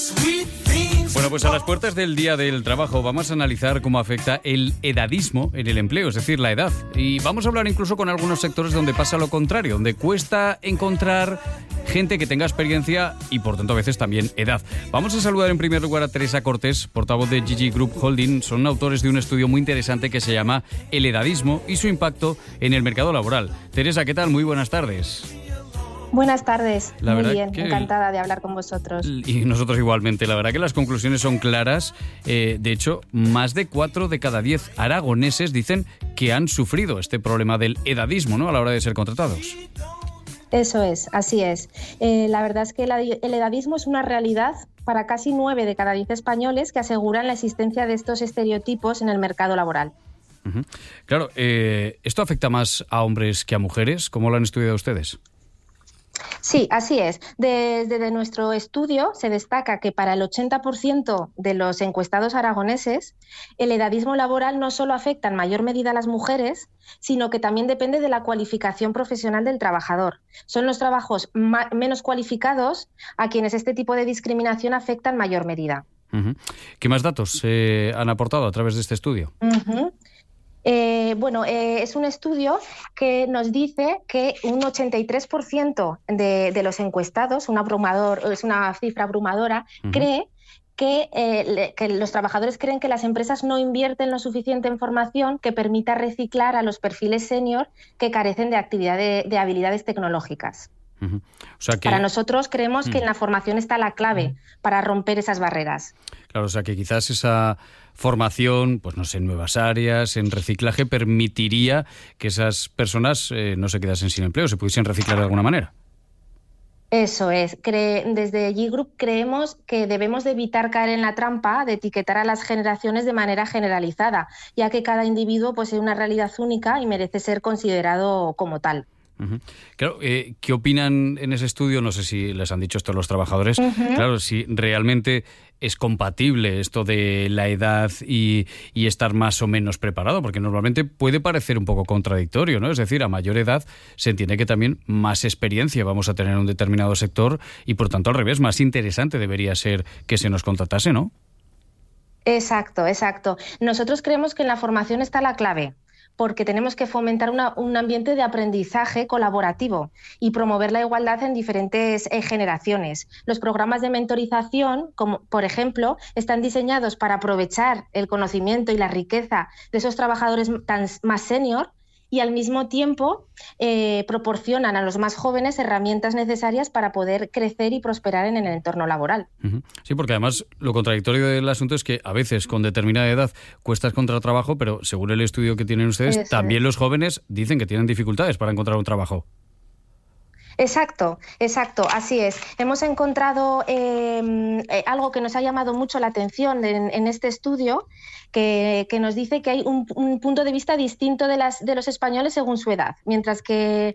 Bueno, pues a las puertas del Día del Trabajo vamos a analizar cómo afecta el edadismo en el empleo, es decir, la edad. Y vamos a hablar incluso con algunos sectores donde pasa lo contrario, donde cuesta encontrar gente que tenga experiencia y por tanto a veces también edad. Vamos a saludar en primer lugar a Teresa Cortés, portavoz de GG Group Holding. Son autores de un estudio muy interesante que se llama El edadismo y su impacto en el mercado laboral. Teresa, ¿qué tal? Muy buenas tardes. Buenas tardes, muy bien, encantada de hablar con vosotros. Y nosotros igualmente, la verdad que las conclusiones son claras. De hecho, más de 4 de cada 10 aragoneses dicen que han sufrido este problema del edadismo, ¿no?, a la hora de ser contratados. Eso es, así es. La verdad es que el edadismo es una realidad para casi 9 de cada 10 españoles que aseguran la existencia de estos estereotipos en el mercado laboral. Uh-huh. Claro, ¿esto afecta más a hombres que a mujeres? ¿Cómo lo han estudiado ustedes? Sí, así es. Desde nuestro estudio se destaca que para el 80% de los encuestados aragoneses, el edadismo laboral no solo afecta en mayor medida a las mujeres, sino que también depende de la cualificación profesional del trabajador. Son los trabajos menos cualificados a quienes este tipo de discriminación afecta en mayor medida. Uh-huh. ¿Qué más datos han aportado a través de este estudio? Uh-huh. Es un estudio que nos dice que un 83% de los encuestados, es una cifra abrumadora, uh-huh, cree que los trabajadores creen que las empresas no invierten lo suficiente en formación que permita reciclar a los perfiles senior que carecen de habilidades tecnológicas. Uh-huh. O sea que, para nosotros creemos que en la formación está la clave para romper esas barreras. Claro, o sea que quizás esa formación, pues no sé, en nuevas áreas, en reciclaje, permitiría que esas personas no se quedasen sin empleo, se pudiesen reciclar de alguna manera. Eso es. Desde G Group creemos que debemos de evitar caer en la trampa de etiquetar a las generaciones de manera generalizada, ya que cada individuo posee una realidad única y merece ser considerado como tal. Uh-huh. Claro, ¿qué opinan en ese estudio? No sé si les han dicho esto a los trabajadores. Uh-huh. Claro, si realmente es compatible esto de la edad y estar más o menos preparado, porque normalmente puede parecer un poco contradictorio, ¿no? Es decir, a mayor edad se entiende que también más experiencia vamos a tener en un determinado sector y, por tanto, al revés, más interesante debería ser que se nos contratase, ¿no? Exacto. Nosotros creemos que en la formación está la clave, porque tenemos que fomentar un ambiente de aprendizaje colaborativo y promover la igualdad en diferentes generaciones. Los programas de mentorización, como por ejemplo, están diseñados para aprovechar el conocimiento y la riqueza de esos trabajadores más senior y al mismo tiempo proporcionan a los más jóvenes herramientas necesarias para poder crecer y prosperar en el entorno laboral. Uh-huh. Sí, porque además lo contradictorio del asunto es que a veces con determinada edad cuesta encontrar trabajo, pero según el estudio que tienen ustedes, también los jóvenes dicen que tienen dificultades para encontrar un trabajo. Exacto, así es. Hemos encontrado algo que nos ha llamado mucho la atención en este estudio, que nos dice que hay un punto de vista distinto de los españoles según su edad, mientras que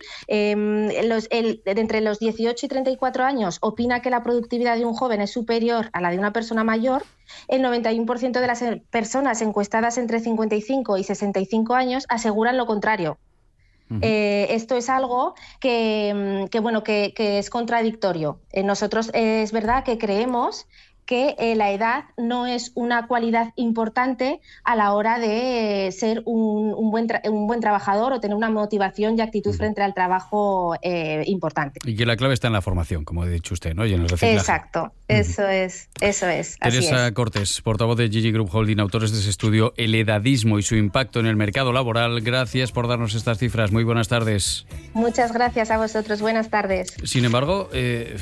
entre los 18 y 34 años opina que la productividad de un joven es superior a la de una persona mayor. El 91% de las personas encuestadas entre 55 y 65 años aseguran lo contrario. Uh-huh. Esto es algo que es contradictorio. Nosotros es verdad que creemos que la edad no es una cualidad importante a la hora de ser un buen trabajador o tener una motivación y actitud frente al trabajo importante. Y que la clave está en la formación, como ha dicho usted, ¿no? Y en el reciclaje. Exacto, eso es. Teresa Cortés, portavoz de GG Group Holding, autores de ese estudio El edadismo y su impacto en el mercado laboral. Gracias por darnos estas cifras. Muy buenas tardes. Muchas gracias a vosotros. Buenas tardes. Sin embargo,